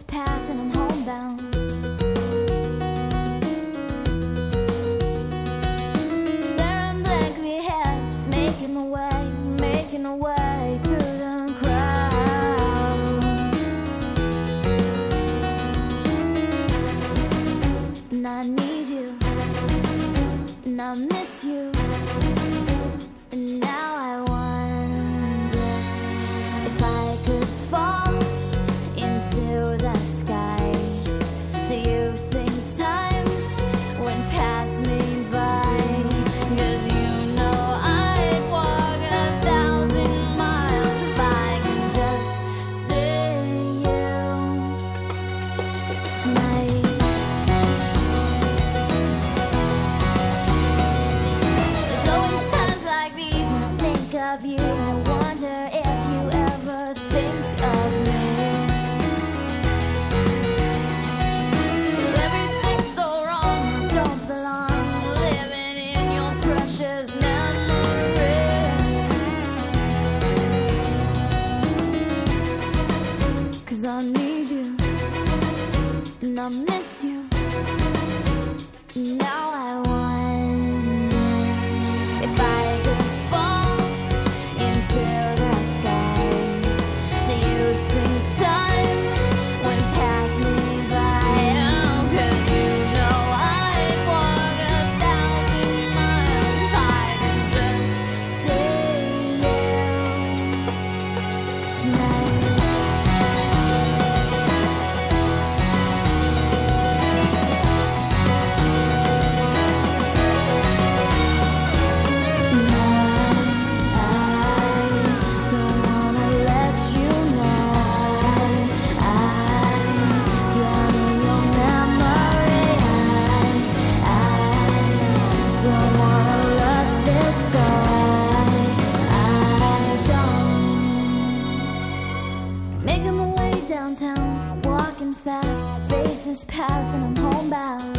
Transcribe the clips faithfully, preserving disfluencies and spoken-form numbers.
Faces pass and I'm homebound. Staring blankly ahead, just making my way, making my way through the crowd. And I need you, and I miss you. And now I wonder if I could fall into the sky. Do you think time would pass me by? 'Cause you know I'd walk a thousand miles if I could just see you tonight. There's always times like these when I think of you, and I wonder if you ever think of me. 'Cause everything's so wrong and I don't belong, living in your precious memory. 'Cause I need you, and I miss you. Now I wonder if I could fall into the sky. Do you think time would pass me by? Oh, 'cause you know I'd walk a thousand miles if I could just see you tonight. Making my way downtown, walking fast, faces pass and I'm homebound.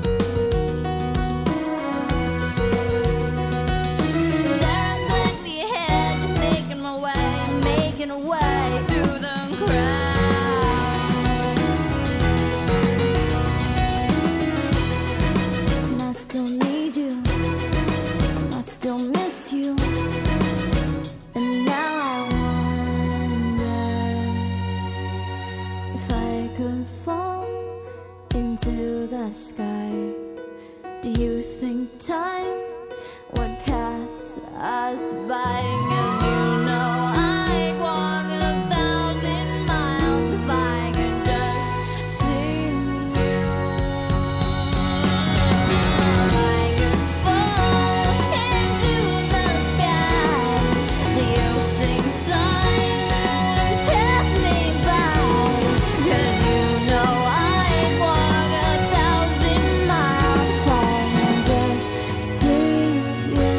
Staring blankly ahead, just making my way, making a way through the crowd. And I still need you, I still miss you. And now I wonder if I could fall into the sky. Do you think time would pass us by? 'Cause you know I'd walk a thousand miles if I could just see you. If I could fall into the sky, do you think time would pass me by? 'Cause you know I'd walk a thousand miles if I could just see you.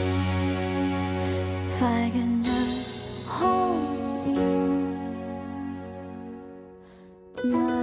If I can just hold you tonight.